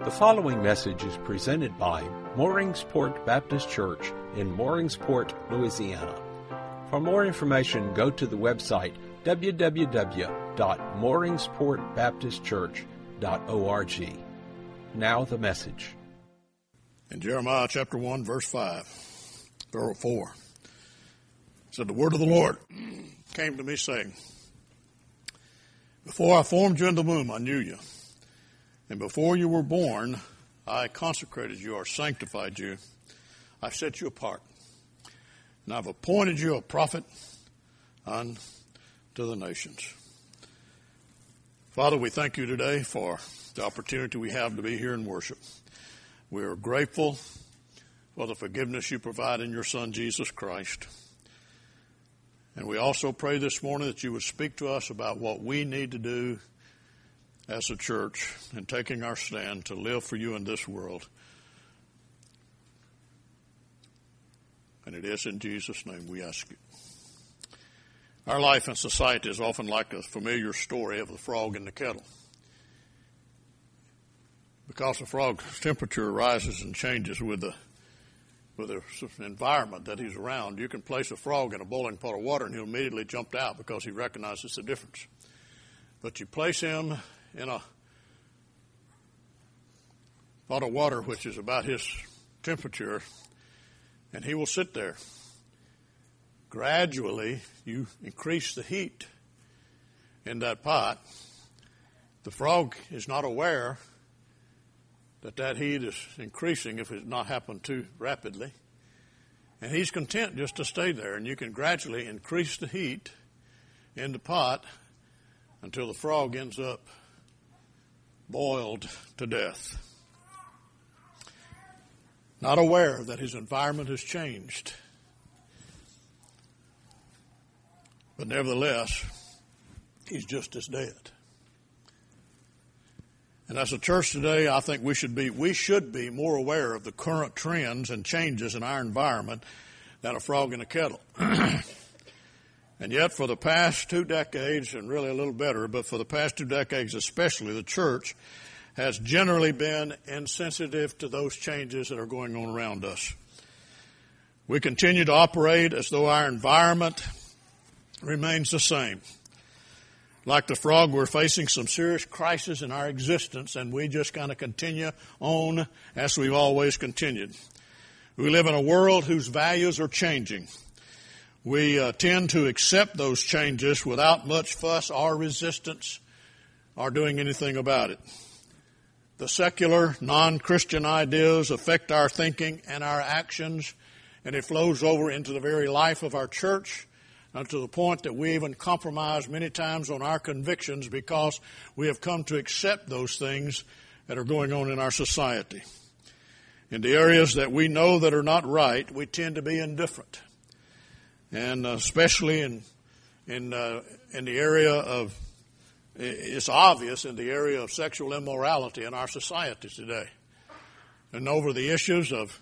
The following message is presented by Mooringsport Baptist Church in Mooringsport, Louisiana. For more information, go to the website www.mooringsportbaptistchurch.org. Now the message. In Jeremiah chapter 1, verse 5, or 4, it said, "The word of the Lord came to me saying, Before I formed you in the womb, I knew you. And before you were born, I consecrated you or sanctified you. I've set you apart. And I've appointed you a prophet unto the nations." Father, we thank you today for the opportunity we have to be here and worship. We are grateful for the forgiveness you provide in your Son, Jesus Christ. And we also pray this morning that you would speak to us about what we need to do as a church in taking our stand to live for you in this world. And it is in Jesus' name we ask it. Our life in society is often like a familiar story of the frog in the kettle. Because the frog's temperature rises and changes with the environment that he's around, you can place a frog in a boiling pot of water and he'll immediately jump out because he recognizes the difference. But you place him in a pot of water which is about his temperature, and he will sit there. Gradually, you increase the heat in that pot. The frog is not aware that heat is increasing if it's not happened too rapidly. And he's content just to stay there, and you can gradually increase the heat in the pot until the frog ends up boiled to death. Not aware that his environment has changed. But nevertheless, he's just as dead. And as a church today, I think we should be more aware of the current trends and changes in our environment than a frog in a kettle. And yet for the past 2 decades, and really a little better, but for the past 2 decades especially, the church has generally been insensitive to those changes that are going on around us. We continue to operate as though our environment remains the same. Like the frog, we're facing some serious crisis in our existence, and we just kind of continue on as we've always continued. We live in a world whose values are changing. We tend to accept those changes without much fuss or resistance or doing anything about it. The secular, non-Christian ideas affect our thinking and our actions, and it flows over into the very life of our church, to the point that we even compromise many times on our convictions because we have come to accept those things that are going on in our society. In the areas that we know that are not right, we tend to be indifferent. And especially in the area of, it's obvious in the area of sexual immorality in our society today. And over the issues of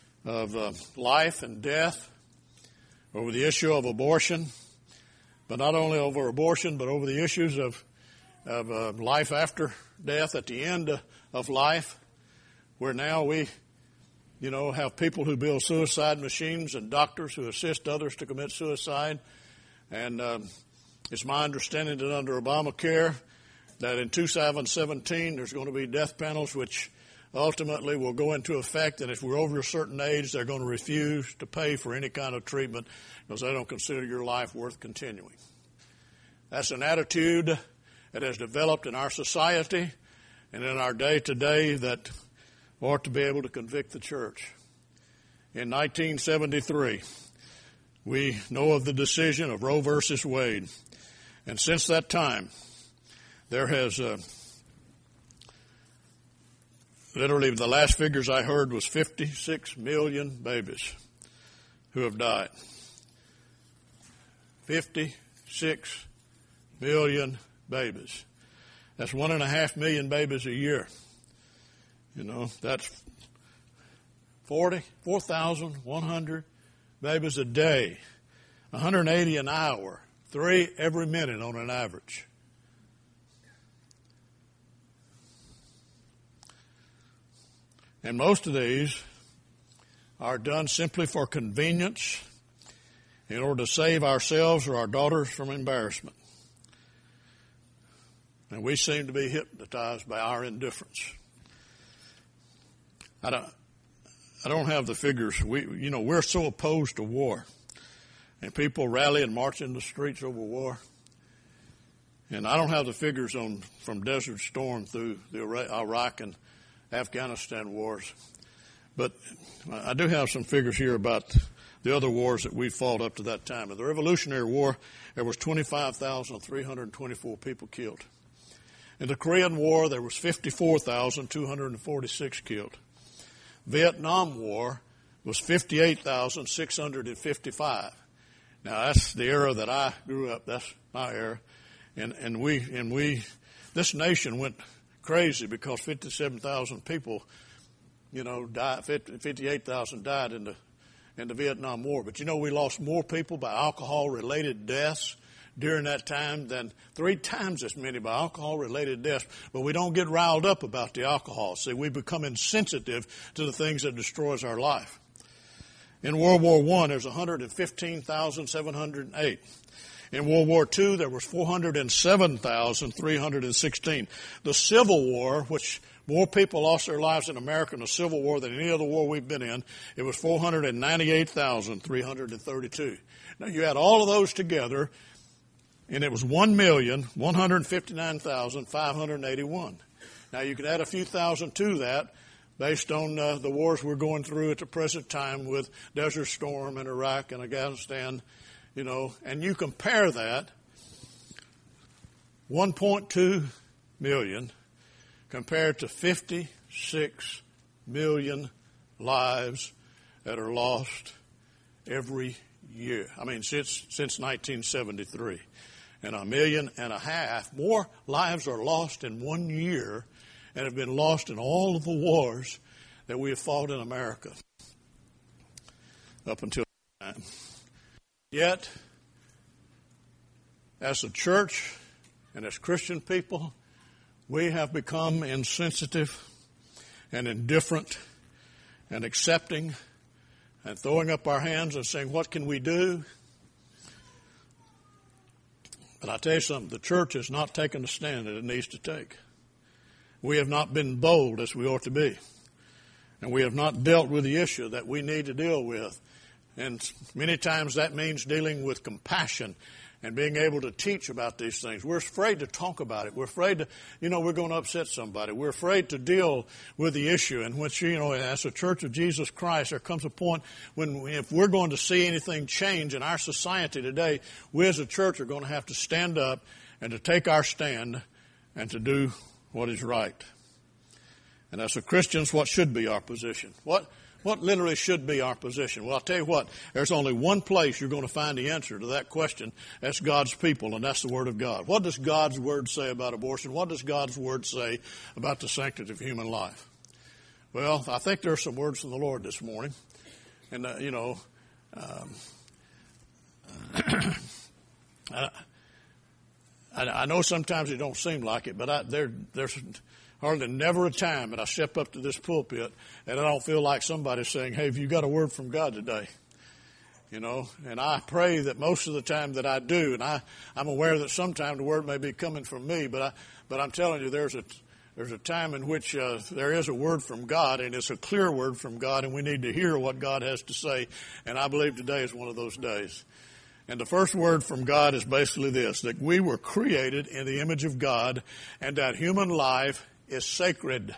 life and death, over the issue of abortion, but not only over abortion, but over the issues of life after death, at the end of life, where now we have people who build suicide machines and doctors who assist others to commit suicide. And it's my understanding that under Obamacare, that in 2017 there's going to be death panels which ultimately will go into effect, and if we're over a certain age, they're going to refuse to pay for any kind of treatment because they don't consider your life worth continuing. That's an attitude that has developed in our society and in our day-to-day that ought to be able to convict the church. In 1973, we know of the decision of Roe versus Wade. And since that time, there has literally the last figures I heard was 56 million babies who have died. 56 million babies. That's 1.5 million babies a year. That's 4,100 babies a day, 180 an hour, 3 every minute on an average. And most of these are done simply for convenience in order to save ourselves or our daughters from embarrassment. And we seem to be hypnotized by our indifference. I don't have the figures. We're so opposed to war. And people rally and march in the streets over war. And I don't have the figures from Desert Storm through the Iraq and Afghanistan wars. But I do have some figures here about the other wars that we fought up to that time. In the Revolutionary War, there was 25,324 people killed. In the Korean War, there was 54,246 killed. Vietnam War was 58,655. Now that's the era that I grew up. That's my era, and we this nation went crazy because 57,000 people, died. 58,000 died in the Vietnam War. But we lost more people by alcohol-related deaths during that time than 3 times as many by alcohol-related deaths. But we don't get riled up about the alcohol. See, we become insensitive to the things that destroys our life. In World War I, there's 115,708. In World War II, there was 407,316. The Civil War, which more people lost their lives in America in the Civil War than any other war we've been in, it was 498,332. Now, you add all of those together, and it was 1,159,581. Now, you could add a few thousand to that based on the wars we're going through at the present time with Desert Storm and Iraq and Afghanistan, and you compare that, 1.2 million compared to 56 million lives that are lost every year. Since 1973. And 1.5 million more lives are lost in 1 year and have been lost in all of the wars that we have fought in America up until this time. Yet, as a church and as Christian people, we have become insensitive and indifferent and accepting and throwing up our hands and saying, what can we do? But I tell you something, the church has not taken the stand that it needs to take. We have not been bold as we ought to be. And we have not dealt with the issue that we need to deal with. And many times that means dealing with compassion and being able to teach about these things. We're afraid to talk about it. We're afraid to, we're going to upset somebody. We're afraid to deal with the issue. And which, as a Church of Jesus Christ, there comes a point when if we're going to see anything change in our society today, we as a church are going to have to stand up and to take our stand and to do what is right. And as a Christians, what should be our position? What literally should be our position? Well, I'll tell you what, there's only one place you're going to find the answer to that question. That's God's people, and that's the Word of God. What does God's Word say about abortion? What does God's Word say about the sanctity of human life? Well, I think there are some words from the Lord this morning. And, I know sometimes it don't seem like it, but there's hardly never a time that I step up to this pulpit and I don't feel like somebody's saying, hey, have you got a word from God today? And I pray that most of the time that I do, and I'm aware that sometimes the word may be coming from me, but I'm telling you there's a time in which there is a word from God, and it's a clear word from God, and we need to hear what God has to say, and I believe today is one of those days. And the first word from God is basically this, that we were created in the image of God, and that human life is sacred.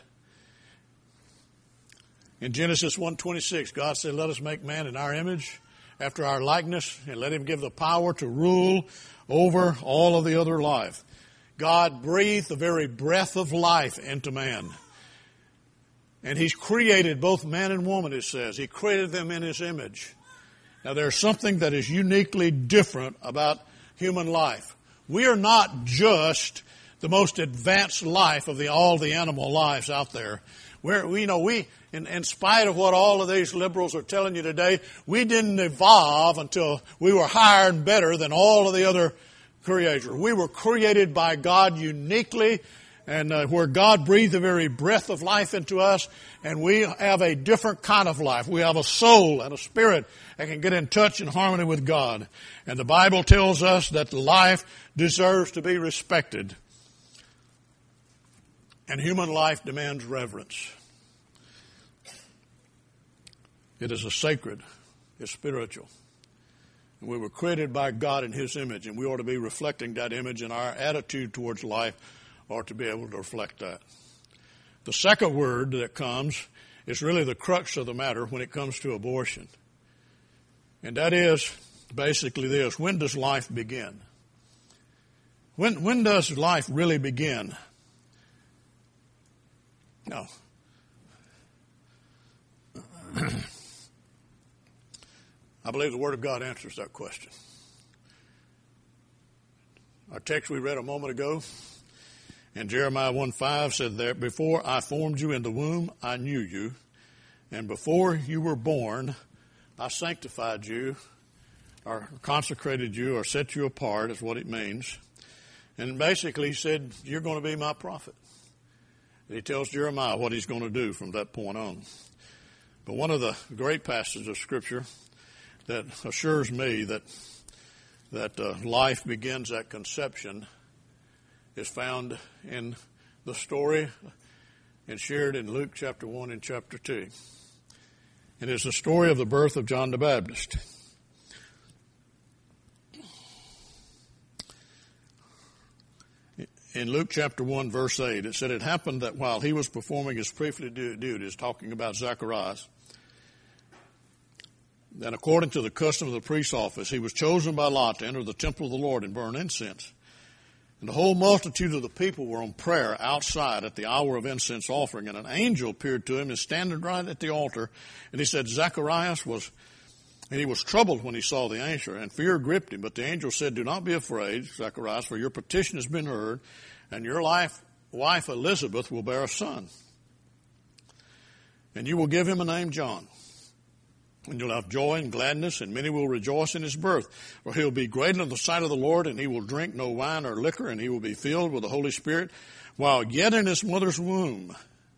In Genesis 1:26, God said, let us make man in our image, after our likeness, and let him give the power to rule over all of the other life. God breathed the very breath of life into man. And He's created both man and woman, it says. He created them in His image. Now, there's something that is uniquely different about human life. We are not just the most advanced life of all the animal lives out there. In spite of what all of these liberals are telling you today, we didn't evolve until we were higher and better than all of the other creators. We were created by God uniquely and where God breathed the very breath of life into us, and we have a different kind of life. We have a soul and a spirit that can get in touch and harmony with God. And the Bible tells us that life deserves to be respected. And human life demands reverence. It is a sacred, it's spiritual. And we were created by God in His image, and we ought to be reflecting that image, and our attitude towards life ought to be able to reflect that. The second word that comes is really the crux of the matter when it comes to abortion. And that is basically this: when does life begin? When does life really begin? No. I believe the Word of God answers that question. Our text we read a moment ago in Jeremiah 1:5 said that before I formed you in the womb, I knew you. And before you were born, I sanctified you, or consecrated you, or set you apart, is what it means. And basically he said, you're going to be my prophet. And he tells Jeremiah what he's going to do from that point on. But one of the great passages of Scripture that assures me that life begins at conception is found in the story and shared in Luke chapter 1 and chapter 2. It is the story of the birth of John the Baptist. In Luke chapter 1, verse 8, it said, it happened that while he was performing his priestly duties, talking about Zacharias, and according to the custom of the priest's office, he was chosen by Lot to enter the temple of the Lord and burn incense. And the whole multitude of the people were on prayer outside at the hour of incense offering. And an angel appeared to him and standing right at the altar. And he said, Zacharias and he was troubled when he saw the angel, and fear gripped him. But the angel said, do not be afraid, Zacharias, for your petition has been heard, and your wife Elizabeth will bear a son. And you will give him a name John. And you'll have joy and gladness, and many will rejoice in his birth. For he will be great in the sight of the Lord, and he will drink no wine or liquor, and he will be filled with the Holy Spirit while yet in his mother's womb.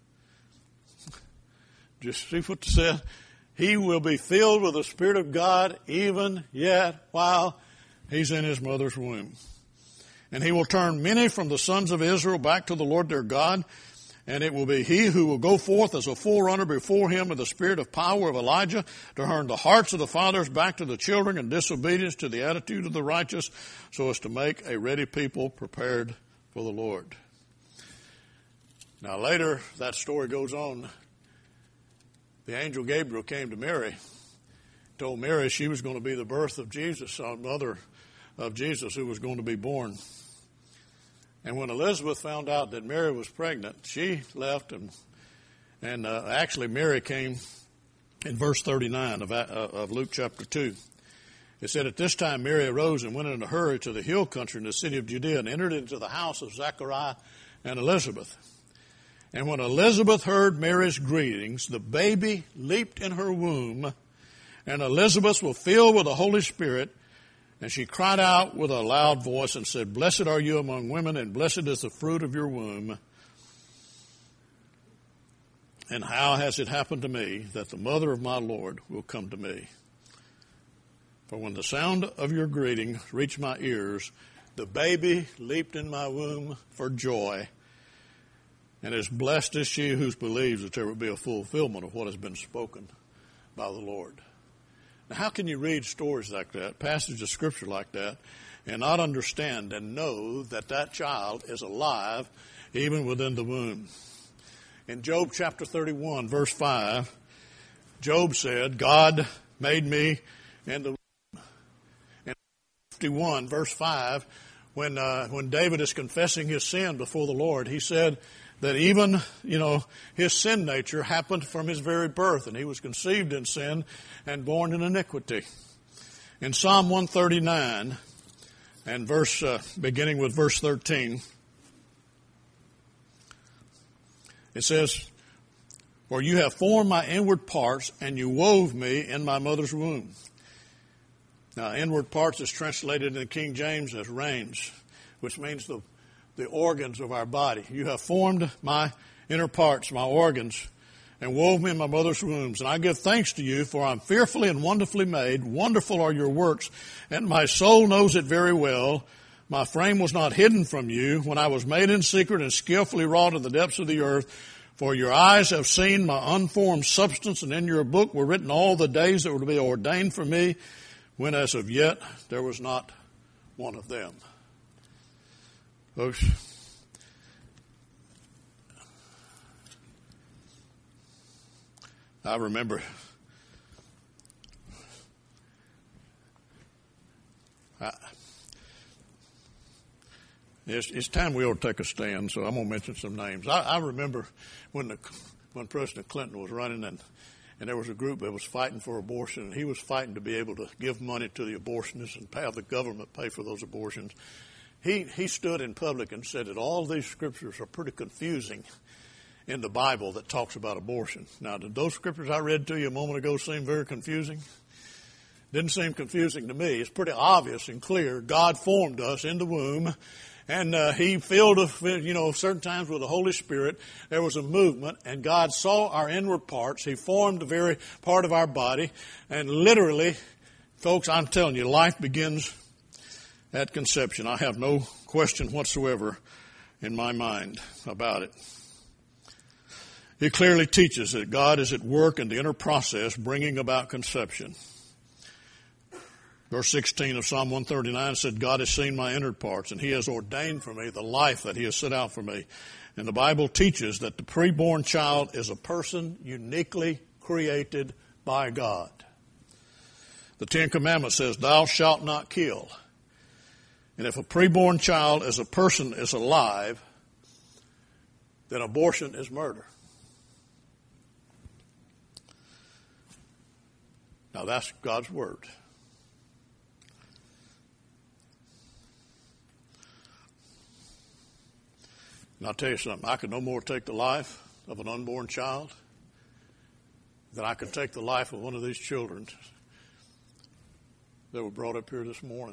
Just see what it said. He will be filled with the Spirit of God even yet while he's in his mother's womb. And he will turn many from the sons of Israel back to the Lord their God. And it will be he who will go forth as a forerunner before him in the spirit of power of Elijah to turn the hearts of the fathers back to the children and disobedience to the attitude of the righteous, so as to make a ready people prepared for the Lord. Now later, that story goes on. The angel Gabriel came to Mary, told Mary she was going to be the birth of Jesus, the mother of Jesus who was going to be born. And when Elizabeth found out that Mary was pregnant, she left, and actually Mary came in verse 39 of Luke chapter 2. It said, at this time Mary arose and went in a hurry to the hill country in the city of Judea and entered into the house of Zachariah and Elizabeth. And when Elizabeth heard Mary's greetings, the baby leaped in her womb, and Elizabeth was filled with the Holy Spirit. And she cried out with a loud voice and said, blessed are you among women, and blessed is the fruit of your womb. And how has it happened to me that the mother of my Lord will come to me? For when the sound of your greeting reached my ears, the baby leaped in my womb for joy. And as blessed is she who believes that there will be a fulfillment of what has been spoken by the Lord. Now, how can you read stories like that, passages of Scripture like that, and not understand and know that that child is alive even within the womb? In Job chapter 31, verse 5, Job said, God made me in the womb. In 51, verse 5, when David is confessing his sin before the Lord, he said that even, his sin nature happened from his very birth, and he was conceived in sin and born in iniquity. In Psalm 139, and beginning with verse 13, it says, for you have formed my inward parts, and you wove me in my mother's womb. Now, inward parts is translated in King James as reins, which means the the organs of our body. You have formed my inner parts, my organs, and wove me in my mother's wombs. And I give thanks to you, for I'm fearfully and wonderfully made. Wonderful are your works, and my soul knows it very well. My frame was not hidden from you when I was made in secret and skillfully wrought in the depths of the earth. For your eyes have seen my unformed substance, and in your book were written all the days that were to be ordained for me, when as of yet there was not one of them. Folks, I remember it's time we ought to take a stand, so I'm going to mention some names. I remember when President Clinton was running and there was a group that was fighting for abortion, and he was fighting to be able to give money to the abortionists and have the government pay for those abortions. He stood in public and said that all these scriptures are pretty confusing in the Bible that talks about abortion. Now, did those scriptures I read to you a moment ago seem very confusing? Didn't seem confusing to me. It's pretty obvious and clear. God formed us in the womb, and He filled us, certain times with the Holy Spirit. There was a movement, and God saw our inward parts. He formed the very part of our body, and literally, folks, I'm telling you, life begins at conception. I have no question whatsoever in my mind about it. It clearly teaches that God is at work in the inner process, bringing about conception. Verse 16 of Psalm 139 said, God has seen my inner parts, and He has ordained for me the life that He has set out for me. And the Bible teaches that the preborn child is a person uniquely created by God. The Ten Commandments says, thou shalt not kill. And if a preborn child as a person is alive, then abortion is murder. Now that's God's word. And I'll tell you something, I could no more take the life of an unborn child than I could take the life of one of these children that were brought up here this morning.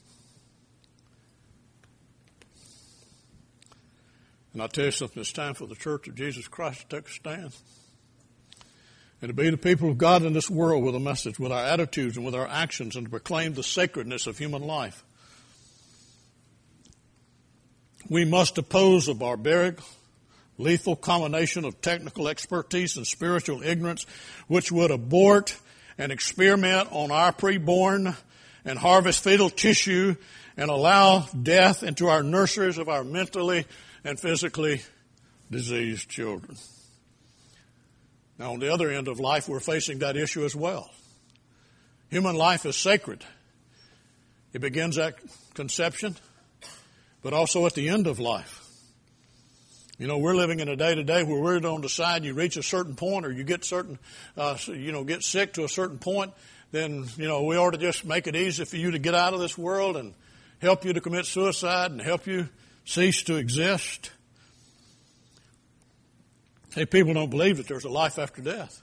And I'll tell you something, it's time for the Church of Jesus Christ to take a stand. And to be the people of God in this world with a message, with our attitudes and with our actions, and to proclaim the sacredness of human life. We must oppose a barbaric, lethal combination of technical expertise and spiritual ignorance, which would abort and experiment on our preborn and harvest fetal tissue and allow death into our nurseries of our mentally and physically diseased children. Now, on the other end of life, we're facing that issue as well. Human life is sacred. It begins at conception, but also at the end of life. You know, we're living in a day today where we don't decide you reach a certain point or you get get sick to a certain point, then, we ought to just make it easy for you to get out of this world and help you to commit suicide and help you cease to exist. Hey, people don't believe that there's a life after death.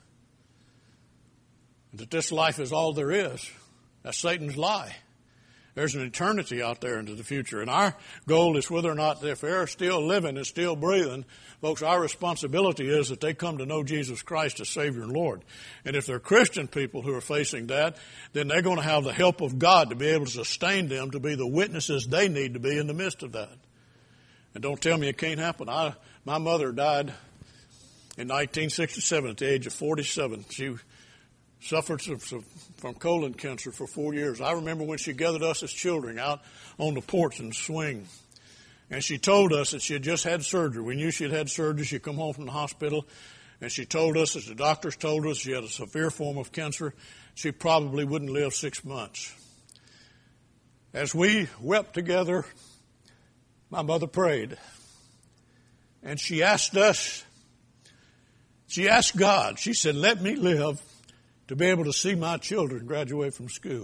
That this life is all there is. That's Satan's lie. There's an eternity out there into the future. And our goal is whether or not, if they're still living and still breathing, folks, our responsibility is that they come to know Jesus Christ as Savior and Lord. And if they're Christian people who are facing that, then they're going to have the help of God to be able to sustain them to be the witnesses they need to be in the midst of that. And don't tell me it can't happen. My mother died in 1967 at the age of 47. She suffered from colon cancer for 4 years. I remember when she gathered us as children out on the porch and swing. And she told us that she had just had surgery. We knew she had had surgery. She'd come home from the hospital. And she told us, as the doctors told us, she had a severe form of cancer. She probably wouldn't live 6 months. As we wept together, my mother prayed. And she asked God, she said, let me live to be able to see my children graduate from school.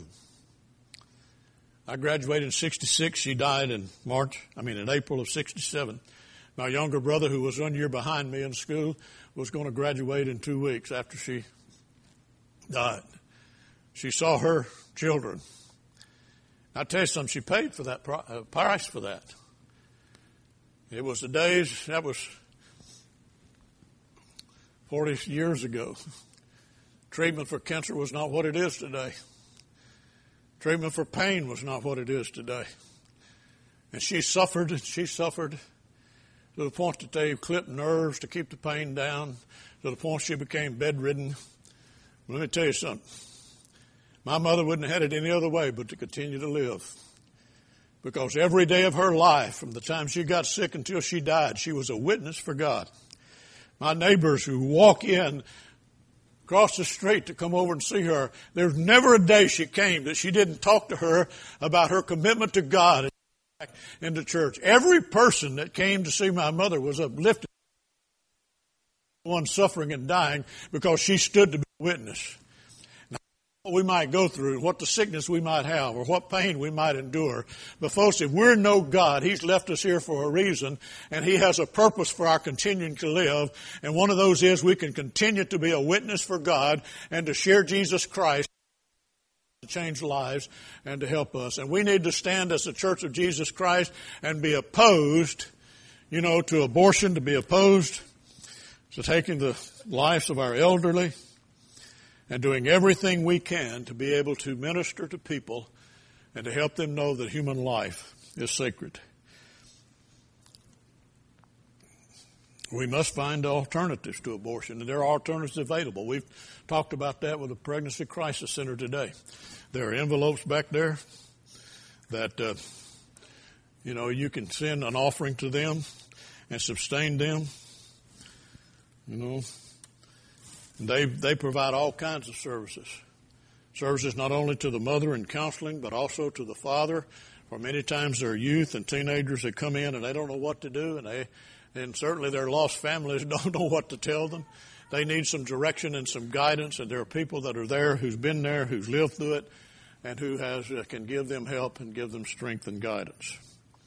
I graduated in 66. She died in April of 67. My younger brother, who was 1 year behind me in school, was going to graduate in 2 weeks after she died. She saw her children. I tell you something, she paid for that price for that. It was the days, that was 40 years ago. Treatment for cancer was not what it is today. Treatment for pain was not what it is today. And she suffered to the point that they clipped nerves to keep the pain down, to the point she became bedridden. Let me tell you something. My mother wouldn't have had it any other way but to continue to live. Because every day of her life, from the time she got sick until she died, she was a witness for God. My neighbors who walk in across the street to come over and see her, there's never a day she came that she didn't talk to her about her commitment to God and back into church. Every person that came to see my mother was uplifted, one suffering and dying, because she stood to be a witness. Now, what we might go through, what the sickness we might have, or what pain we might endure, but folks, if we're no God, He's left us here for a reason, and He has a purpose for our continuing to live, and one of those is we can continue to be a witness for God and to share Jesus Christ, to change lives and to help us. And we need to stand as the Church of Jesus Christ and be opposed, to abortion, to be opposed to taking the lives of our elderly, and doing everything we can to be able to minister to people and to help them know that human life is sacred. We must find alternatives to abortion, and there are alternatives available. We've talked about that with the Pregnancy Crisis Center today. There are envelopes back there that, you can send an offering to them and sustain them. They provide all kinds of services. Services not only to the mother in counseling, but also to the father. For many times there are youth and teenagers that come in and they don't know what to do, and certainly their lost families don't know what to tell them. They need some direction and some guidance, and there are people that are there who's been there, who's lived through it, and who can give them help and give them strength and guidance.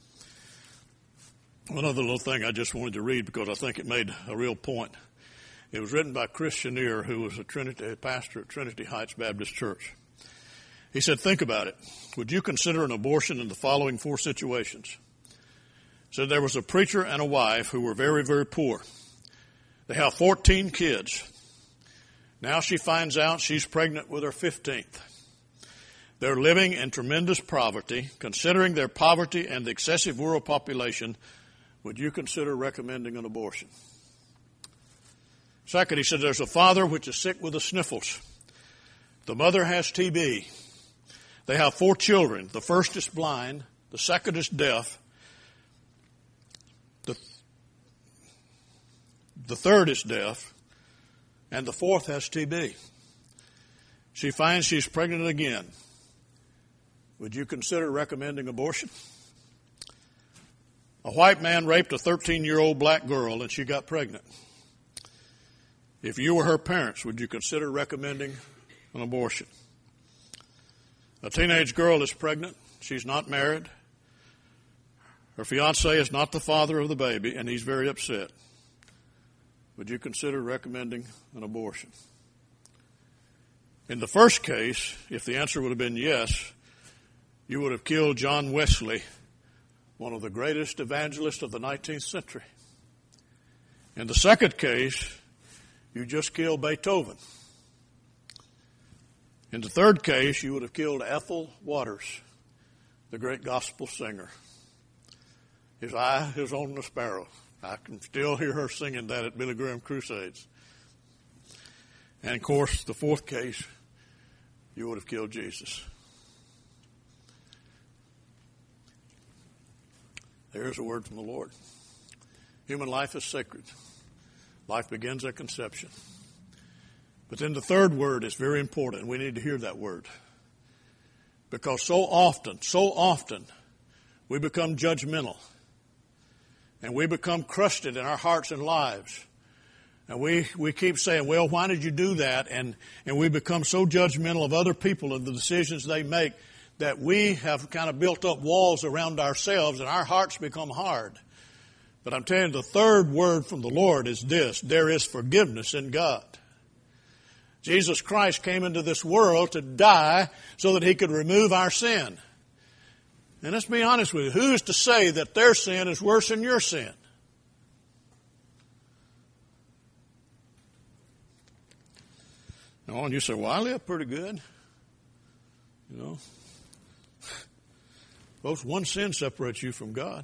One other little thing I just wanted to read because I think it made a real point. It was written by Chris Chenier, who was a pastor at Trinity Heights Baptist Church. He said, think about it. Would you consider an abortion in the following 4 situations? He said there was a preacher and a wife who were very, very poor. They have 14 kids. Now she finds out she's pregnant with her 15th. They're living in tremendous poverty. Considering their poverty and the excessive rural population, would you consider recommending an abortion? Second, he said there's a father which is sick with the sniffles. The mother has TB. They have 4 children. The first is blind. The second is deaf. The third is deaf. And the fourth has TB. She finds she's pregnant again. Would you consider recommending abortion? A white man raped a 13-year-old black girl and she got pregnant. If you were her parents, would you consider recommending an abortion? A teenage girl is pregnant. She's not married. Her fiancé is not the father of the baby, and he's very upset. Would you consider recommending an abortion? In the first case, if the answer would have been yes, you would have killed John Wesley, one of the greatest evangelists of the 19th century. In the second case, you just killed Beethoven. In the third case, you would have killed Ethel Waters, the great gospel singer. His eye is on the sparrow. I can still hear her singing that at Billy Graham crusades. And of course, the fourth case, you would have killed Jesus. There's a word from the Lord. Human life is sacred. Life begins at conception. But then the third word is very important. We need to hear that word. Because so often, we become judgmental. And we become crusted in our hearts and lives. And we keep saying, well, why did you do that? And we become so judgmental of other people and the decisions they make that we have kind of built up walls around ourselves and our hearts become hard. But I'm telling you, the third word from the Lord is this: there is forgiveness in God. Jesus Christ came into this world to die so that He could remove our sin. And let's be honest with you. Who is to say that their sin is worse than your sin? Oh, and you say, well, I live pretty good. You know. Folks, one sin separates you from God.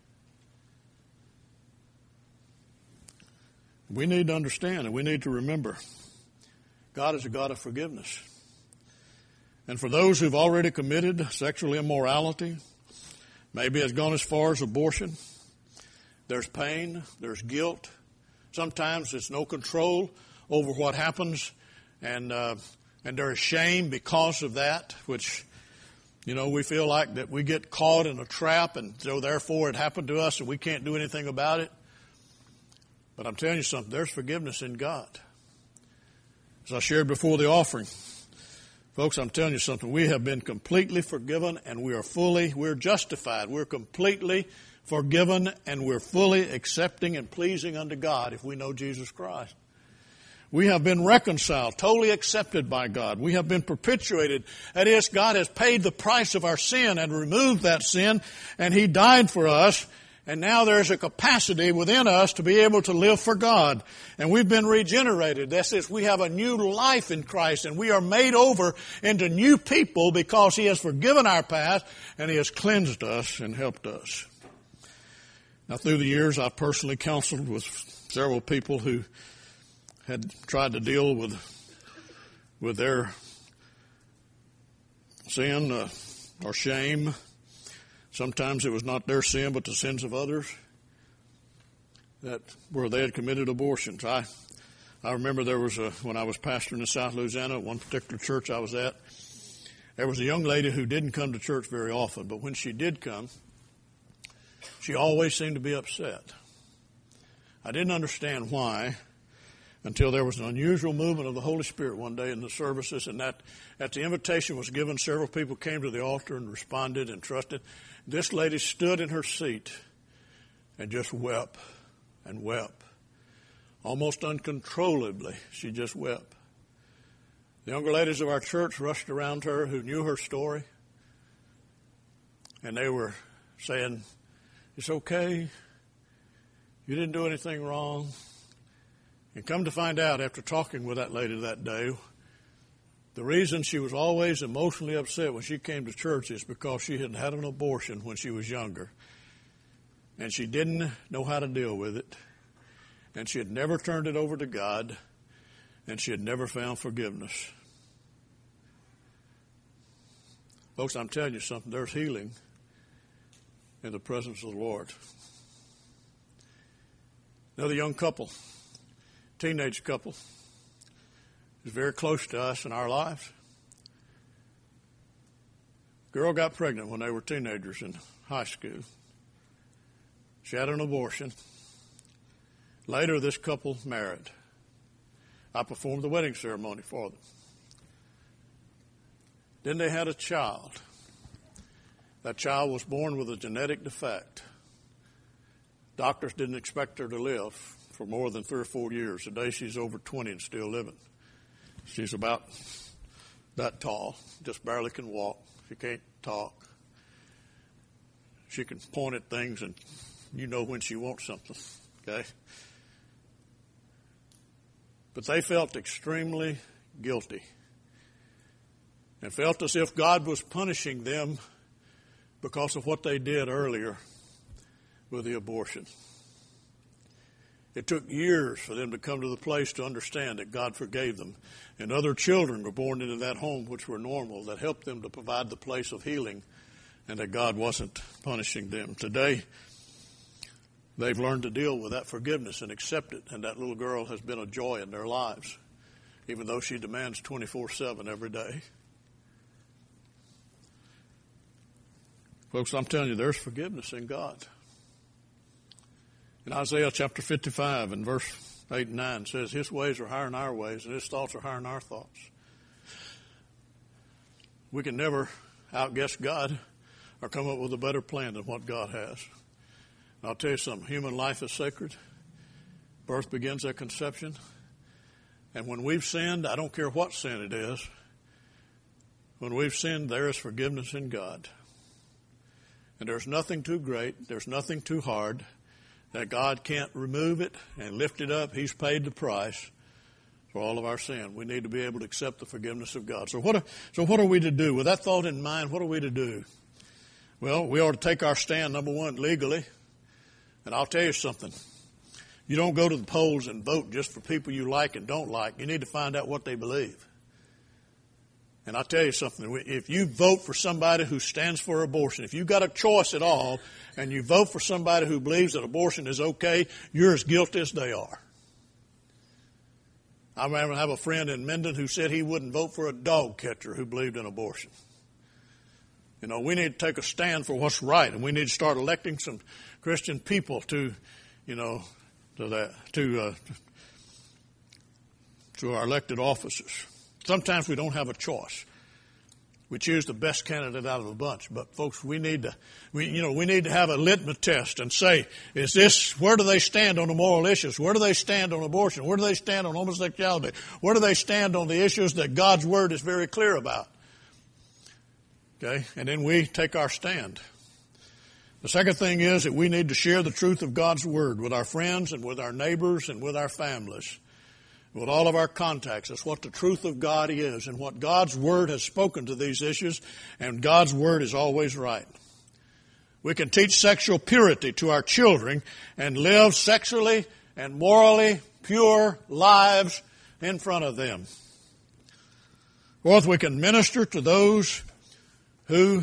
We need to understand and we need to remember God is a God of forgiveness. And for those who've already committed sexual immorality, maybe has gone as far as abortion, there's pain, there's guilt. Sometimes there's no control over what happens, and there is shame because of that, which, you know, we feel like that we get caught in a trap, and so therefore it happened to us and we can't do anything about it. But I'm telling you something, there's forgiveness in God. As I shared before the offering, folks, I'm telling you something. We have been completely forgiven and we're justified. We're completely forgiven and we're fully accepting and pleasing unto God if we know Jesus Christ. We have been reconciled, totally accepted by God. We have been perpetuated. That is, God has paid the price of our sin and removed that sin, and He died for us. And now there's a capacity within us to be able to live for God. And we've been regenerated. That is, we have a new life in Christ, and we are made over into new people because He has forgiven our past and He has cleansed us and helped us. Now, through the years, I've personally counseled with several people who had tried to deal with their sin or shame. Sometimes it was not their sin, but the sins of others where they had committed abortions. I remember there was when I was pastoring in South Louisiana, at one particular church I was at, there was a young lady who didn't come to church very often, but when she did come, she always seemed to be upset. I didn't understand why until there was an unusual movement of the Holy Spirit one day in the services, and that at the invitation was given, several people came to the altar and responded and trusted. This lady stood in her seat and just wept and wept. Almost uncontrollably, she just wept. The younger ladies of our church rushed around her who knew her story, and they were saying, "It's okay. You didn't do anything wrong." And come to find out, after talking with that lady that day, the reason she was always emotionally upset when she came to church is because she had had an abortion when she was younger. And she didn't know how to deal with it. And she had never turned it over to God. And she had never found forgiveness. Folks, I'm telling you something. There's healing in the presence of the Lord. Another young couple, teenage couple, is very close to us in our lives. Girl got pregnant when they were teenagers in high school. She had an abortion. Later, this couple married. I performed the wedding ceremony for them. Then they had a child. That child was born with a genetic defect. Doctors didn't expect her to live for more than 3 or 4 years. Today she's over 20 and still living. She's about that tall, just barely can walk. She can't talk. She can point at things and you know when she wants something, okay? But they felt extremely guilty and felt as if God was punishing them because of what they did earlier with the abortion. It took years for them to come to the place to understand that God forgave them. And other children were born into that home which were normal, that helped them to provide the place of healing, and that God wasn't punishing them. Today, they've learned to deal with that forgiveness and accept it, and that little girl has been a joy in their lives, even though she demands 24/7 every day. Folks, I'm telling you, there's forgiveness in God. In Isaiah chapter 55 and verse 8 and 9 says, His ways are higher than our ways, and His thoughts are higher than our thoughts. We can never outguess God or come up with a better plan than what God has. And I'll tell you something, human life is sacred. Birth begins at conception. And when we've sinned, I don't care what sin it is, when we've sinned, there is forgiveness in God. And there's nothing too great, there's nothing too hard that God can't remove it and lift it up. He's paid the price for all of our sin. We need to be able to accept the forgiveness of God. So what are we to do? With that thought in mind, what are we to do? Well, we ought to take our stand, number one, legally. And I'll tell you something. You don't go to the polls and vote just for people you like and don't like. You need to find out what they believe. And I'll tell you something. If you vote for somebody who stands for abortion, if you've got a choice at all, and you vote for somebody who believes that abortion is okay, you're as guilty as they are. I remember I have a friend in Minden who said he wouldn't vote for a dog catcher who believed in abortion. You know, we need to take a stand for what's right, and we need to start electing some Christian people to our elected offices. Sometimes we don't have a choice. We choose the best candidate out of a bunch. But folks, we need to have a litmus test and say, where do they stand on the moral issues? Where do they stand on abortion? Where do they stand on homosexuality? Where do they stand on the issues that God's Word is very clear about? Okay? And then we take our stand. The second thing is that we need to share the truth of God's Word with our friends and with our neighbors and with our families. With all of our contacts. That's what the truth of God is and what God's Word has spoken to these issues, and God's Word is always right. We can teach sexual purity to our children and live sexually and morally pure lives in front of them. Fourth, we can minister to those who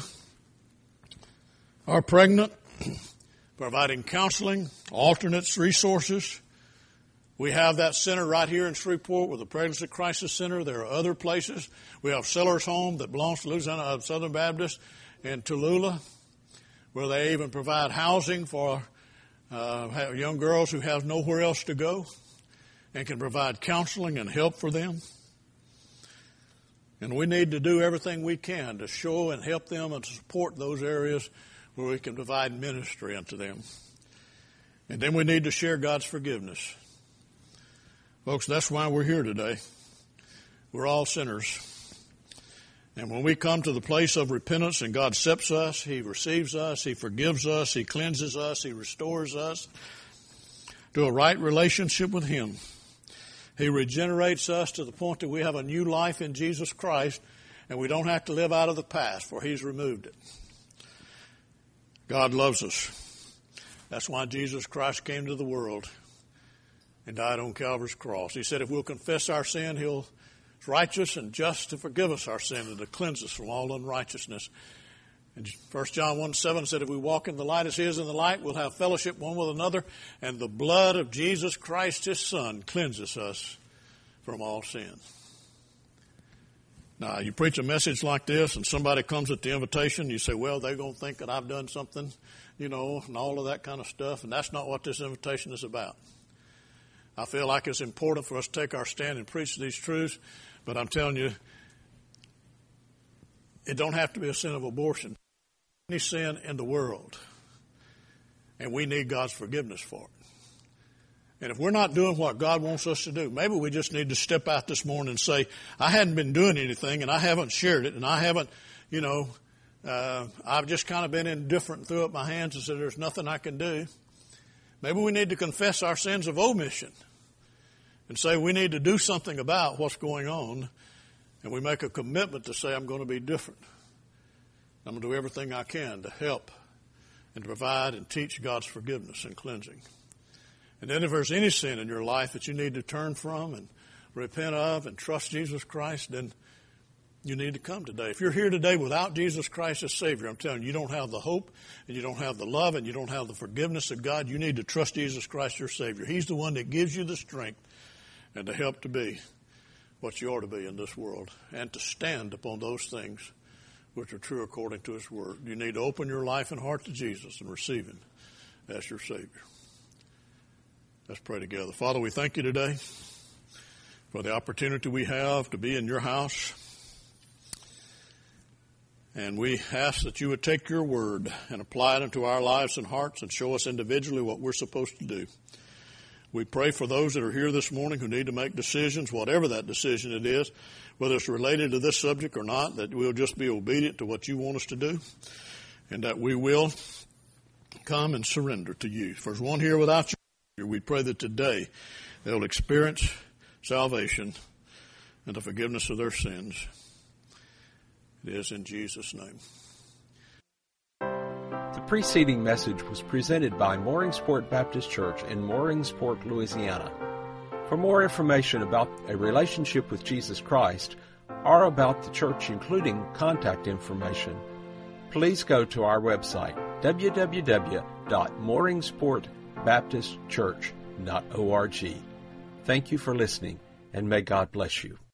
are pregnant, providing counseling, alternates, resources. We have that center right here in Shreveport with the Pregnancy Crisis Center. There are other places. We have Sellers Home that belongs to Louisiana Southern Baptist in Tallulah, where they even provide housing for young girls who have nowhere else to go and can provide counseling and help for them. And we need to do everything we can to show and help them and to support those areas where we can provide ministry unto them. And then we need to share God's forgiveness. Folks, that's why we're here today. We're all sinners. And when we come to the place of repentance and God accepts us, He receives us, He forgives us, He cleanses us, He restores us to a right relationship with Him. He regenerates us to the point that we have a new life in Jesus Christ and we don't have to live out of the past, for He's removed it. God loves us. That's why Jesus Christ came to the world and died on Calvary's cross. He said if we'll confess our sin, He'll is righteous and just to forgive us our sin and to cleanse us from all unrighteousness. And 1 John 1:7 said if we walk in the light as He is in the light, we'll have fellowship one with another, and the blood of Jesus Christ, His Son, cleanses us from all sin. Now, you preach a message like this and somebody comes at the invitation, you say, well, they're going to think that I've done something, and all of that kind of stuff, and that's not what this invitation is about. I feel like it's important for us to take our stand and preach these truths, but I'm telling you, it don't have to be a sin of abortion. Any sin in the world, and we need God's forgiveness for it. And if we're not doing what God wants us to do, maybe we just need to step out this morning and say, I hadn't been doing anything, and I haven't shared it, and I haven't, I've just kind of been indifferent and threw up my hands and said there's nothing I can do. Maybe we need to confess our sins of omission and say we need to do something about what's going on, and we make a commitment to say I'm going to be different. I'm going to do everything I can to help and to provide and teach God's forgiveness and cleansing. And then if there's any sin in your life that you need to turn from and repent of and trust Jesus Christ, then you need to come today. If you're here today without Jesus Christ as Savior, I'm telling you, you don't have the hope and you don't have the love and you don't have the forgiveness of God. You need to trust Jesus Christ your Savior. He's the one that gives you the strength and the help to be what you ought to be in this world and to stand upon those things which are true according to His Word. You need to open your life and heart to Jesus and receive Him as your Savior. Let's pray together. Father, we thank You today for the opportunity we have to be in Your house. And we ask that You would take Your Word and apply it into our lives and hearts and show us individually what we're supposed to do. We pray for those that are here this morning who need to make decisions, whatever that decision it is, whether it's related to this subject or not, that we'll just be obedient to what You want us to do. and that we will come and surrender to you. If there's one here without you, we pray that today they'll experience salvation and the forgiveness of their sins. It is in Jesus' name. The preceding message was presented by Mooringsport Baptist Church in Mooringsport, Louisiana. For more information about a relationship with Jesus Christ or about the church, including contact information, please go to our website, www.mooringsportbaptistchurch.org. Thank you for listening, and may God bless you.